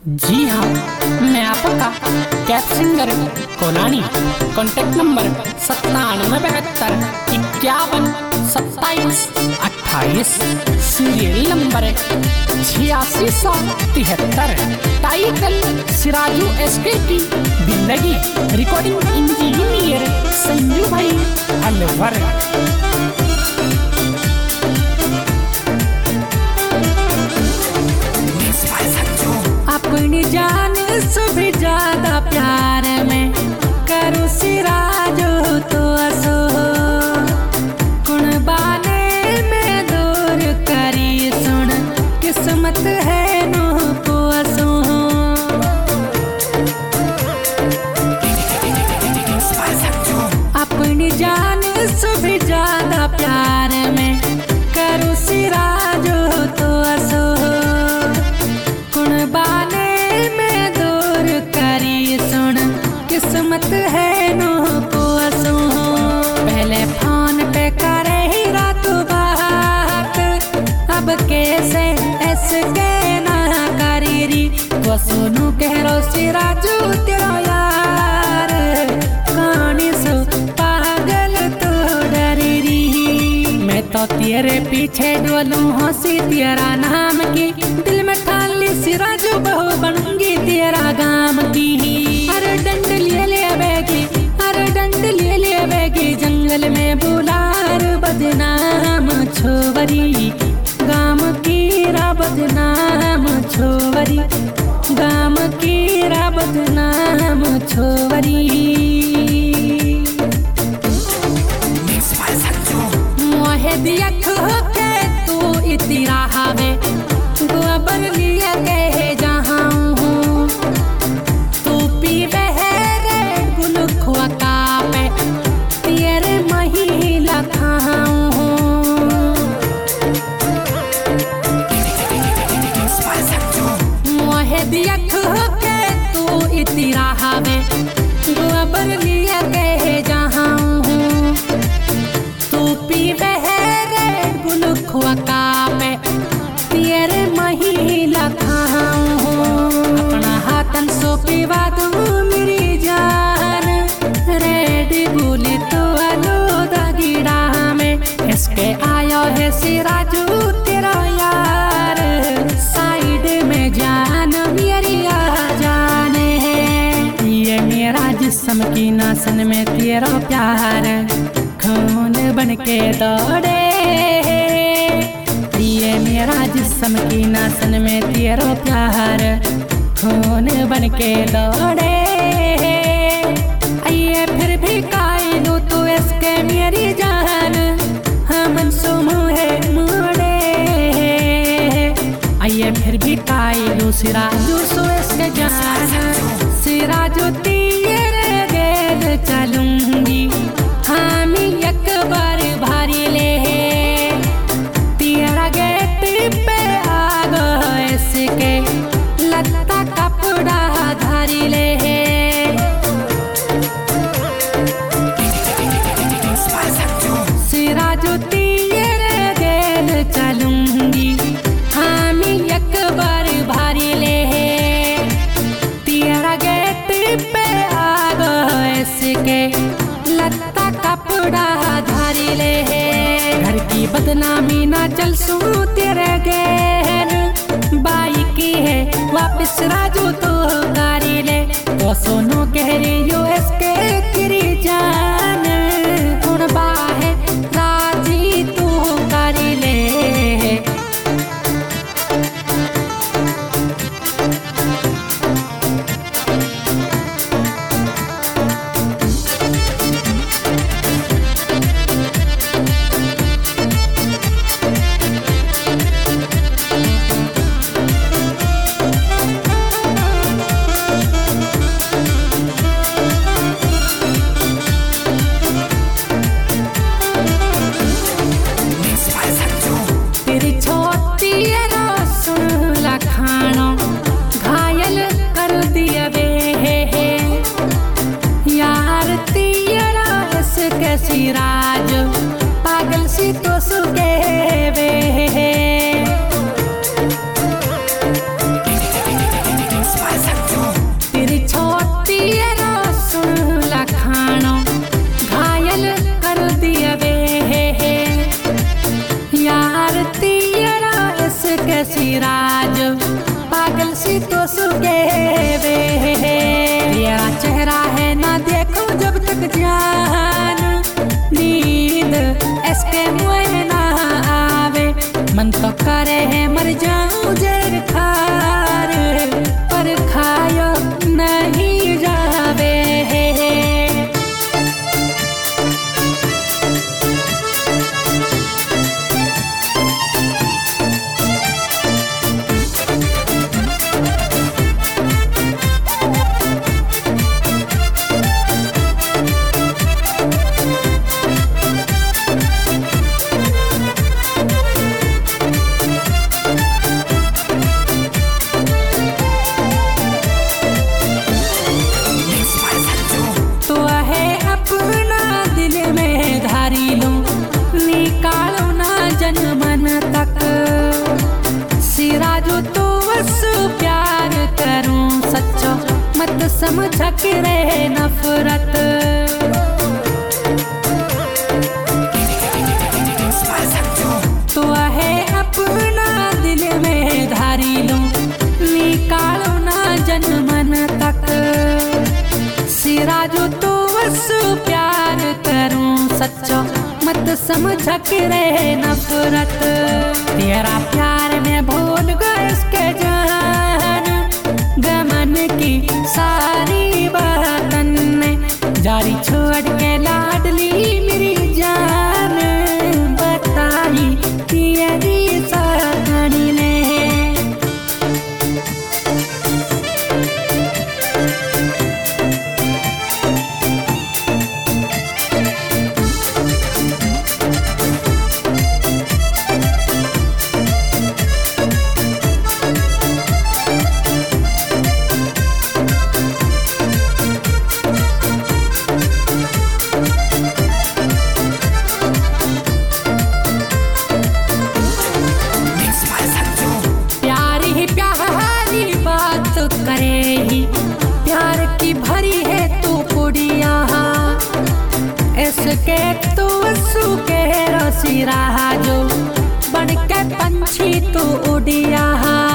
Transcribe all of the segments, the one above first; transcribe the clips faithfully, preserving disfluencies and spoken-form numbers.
जी हाँ, मैं आपका कैब सिंगर कोलानी। कॉन्टैक्ट नंबर सत्तानवे बहत्तर इक्यावन सत्ताईस अट्ठाईस। सीरियल नंबर छियासी सौ तिहत्तर। Title Siraju S K T जिंदगी। रिकॉर्डिंग इंजीनियर संजू भाई अलवर। अपनी जान से भी ज्यादा प्यार में करो सिराजो तो असो। कुण बाने में दूर करी सुन किस्मत है नो को असो। अपनी जान से भी ज्यादा प्यार में करो सिराजो तो असो। किस्मत है नो को असो। पहले फोन पे करे ही रात बात, अब कैसे ऐसे के ना करी री। तो सोनू कह रो सिराजू तेरा यार, कहानी सो पागल तो डरी री। मैं तो तेरे पीछे डोलू हंसी तेरा नाम की, दिल में ठान ली सिराजू बहू बनूंगी तेरा गाम की। अरे डंड ले ले बेगी, अरे डंड ले ले बेगी, जंगल में बुलार बदनाम छोवरी। गाम की रा बदनाम छोवरी, गाम की रा बदनाम छोवरी। मोहे दिया के तू इतरा हवे, गोबर लिया के जहाँ हूँ। तू पीवे रे गुल खुआ पे, तेरे महिला खाऊं हूँ। मोहे दिया के तू इतरा हवे, गोबर लिया के जहाँ हूँ। तू पीवे रे गुल खुआ पे, तेरे महिला खाऊं हूँ। अपना हाथन सो पीवा तू मेरी जान, रेडी बोली तो आलो दागीड़ा में। इसके आयो है सिराजू तेरा यार, साइड में जान मेरी आ जाने है। ये मेरा जिस्म की नासन में तेरा प्यार, खून बन के दौड़े। ये मेरा जिस्म की नासन में तेरा प्यार, खून बन के दौड़े। आइए फिर भी कायलू तो इसके मेरी जान, हम सुमुहे मुड़े। आइए फिर भी कायलू सिराजू सो इसके जान, सिराजू तेरे गेल चलूंगी। हम एक बार भारी ले तेरा गेट पे आ गए इसके, लत्ता कपड़ा धारी ले। सिराजू तेरे गेल चलूंगी, हम एक बार भारी ले। तेरा गेट पे आ गए इसके, लत्ता कपड़ा धारी ले। घर की बदनामी ना चल सू तेरे गैर, बाई की है वापिस राजू तो गारी ले। तो सोनू कह रही यो इसके तेरी जान, उड़ बाहे राजी तू गारी ले। सिराज पागल सी तो सुगे वे। सिराज पागल सी तो सुगे वे तेरा चेहरा है ना देखो जब तक जान नींद इसके मुँह ना आवे मन तो करे है मर जाऊं जर खार पर खायो नहीं जावे मन तक सिराजो तो बस प्यार करूं सच्चो मत समझ के रहे नफरत तो है अपना दिल में धारी लूं निकालो ना जन मन तक सिराजो तो बस प्यार करूं सच्चो मत समझ के रहे नफरत तेरा प्यार में भूल गए इसके जान गमन की सारी बातन में जारी छोड़ के लाडली मेरी जान बताई तेरी सानी ने करे ही प्यार की भरी है तू कुड़िया इसके तू वसु के रसी रहा जो बन के पंछी तू उड़िया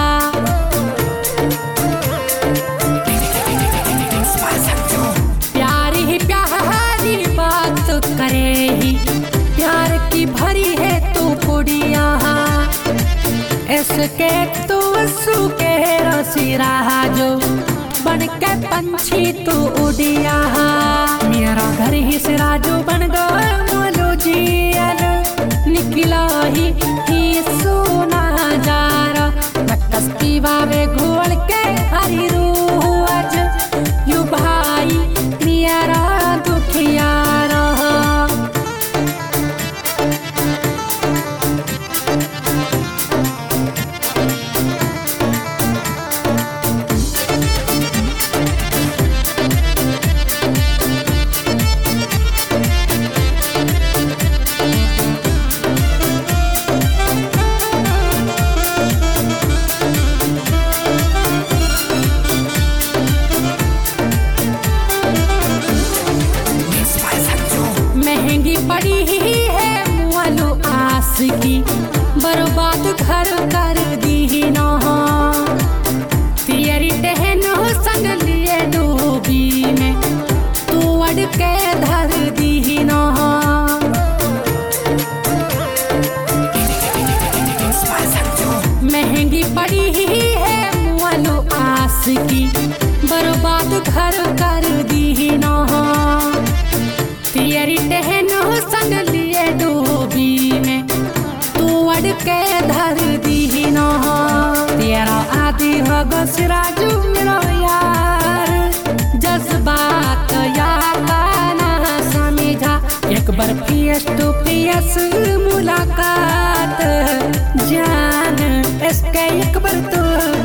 प्यारी ही प्यारी बात करे ही प्यार की भरी है तू कुड़िया इसके तू वसु के रसी रहा जो बन के पंछी तू उड़िया मेरा घर ही सिराजो बन गया मोलो जियल निकला ही ही सोना जारा कस्ती बावे घोल के हरी रूह आज यू भाई मेरा दुखिया रहा महंगी पड़ी ही है मुआलो आस की बर्बाद घर कर दी ना तेरी टहन संग लिए डूबी में तू अड़ के धर दी ना महंगी पड़ी ही है मुआलो आस की बर्बाद घर कर दी ना तेरी टहनो संग लिए डूबी में तू अड़ के धर दी ना तेरा आदि हो गो सिराजू मेरा यार जज्बात यार ना समझा एक बार फेस टू फेस मुलाकात जान इसके एक बार तो